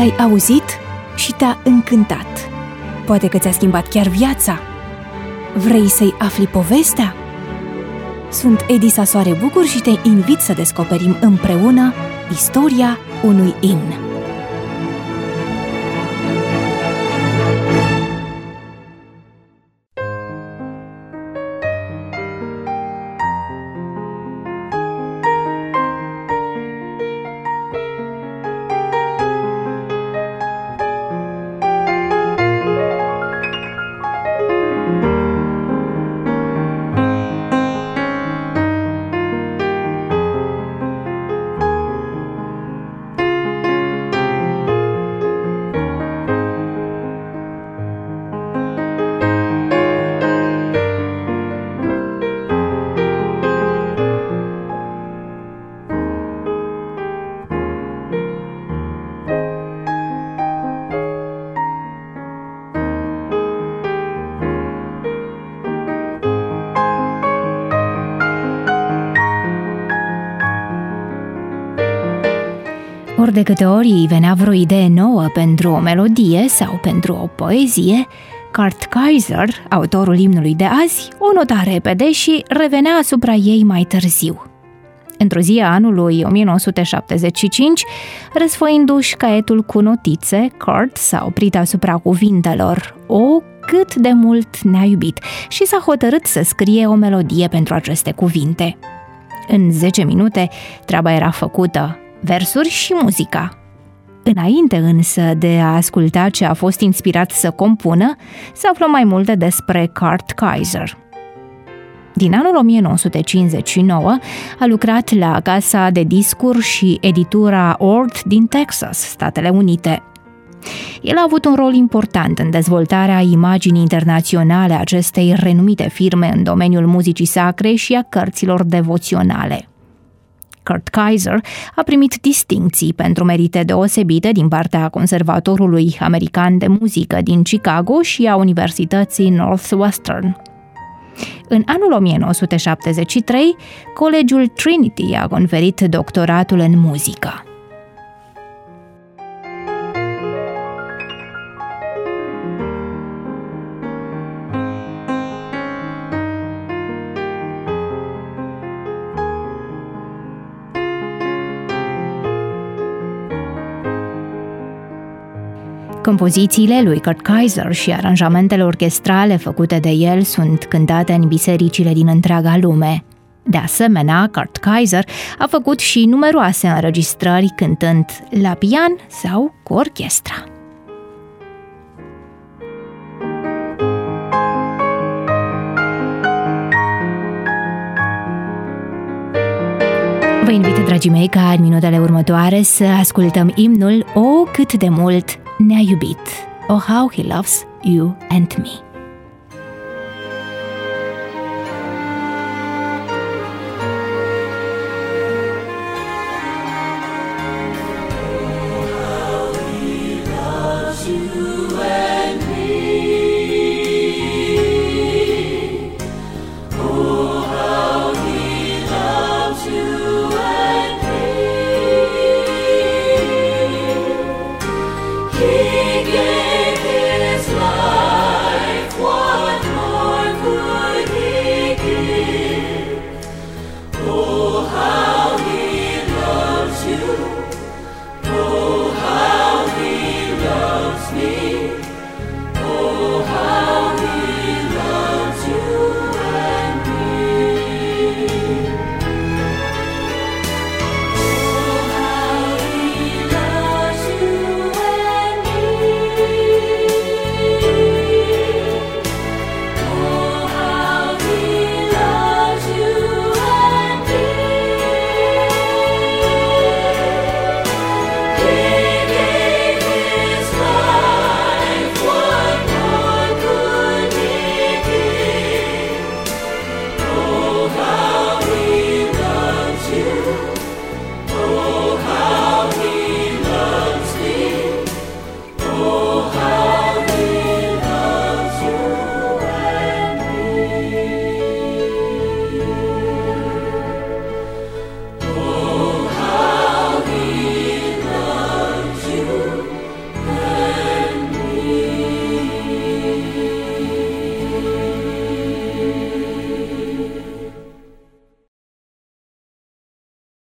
l-ai auzit și te-a încântat. Poate că ți-a schimbat chiar viața. Vrei să-i afli povestea? Sunt Edi Sasoare Bucur și te invit să descoperim împreună istoria unui imn. Ori de câte ori îi venea vreo idee nouă pentru o melodie sau pentru o poezie, Kurt Kaiser, autorul imnului de azi, o nota repede și revenea asupra ei mai târziu. Într-o zi a anului 1975, răsfoindu-și caietul cu notițe, Kurt s-a oprit asupra cuvintelor "O, cât de mult ne-a iubit" și s-a hotărât să scrie o melodie pentru aceste cuvinte. În 10 minute, treaba era făcută, versuri și muzica. Înainte însă de a asculta ce a fost inspirat să compună, să aflăm mai multe despre Kurt Kaiser. Din anul 1959 a lucrat la casa de discuri și editura Ord din Texas, Statele Unite. El a avut un rol important în dezvoltarea imaginii internaționale a acestei renumite firme în domeniul muzicii sacre și a cărților devoționale. Kurt Kaiser a primit distincții pentru merite deosebite din partea Conservatorului American de Muzică din Chicago și a Universității Northwestern. În anul 1973, Colegiul Trinity a conferit doctoratul în muzică. Compozițiile lui Kurt Kaiser și aranjamentele orchestrale făcute de el sunt cântate în bisericile din întreaga lume. De asemenea, Kurt Kaiser a făcut și numeroase înregistrări cântând la pian sau cu orchestra. Vă invit, dragii mei, ca în minutele următoare să ascultăm imnul "O, cât de mult ne-a iubit", "Oh, how he loves you and me".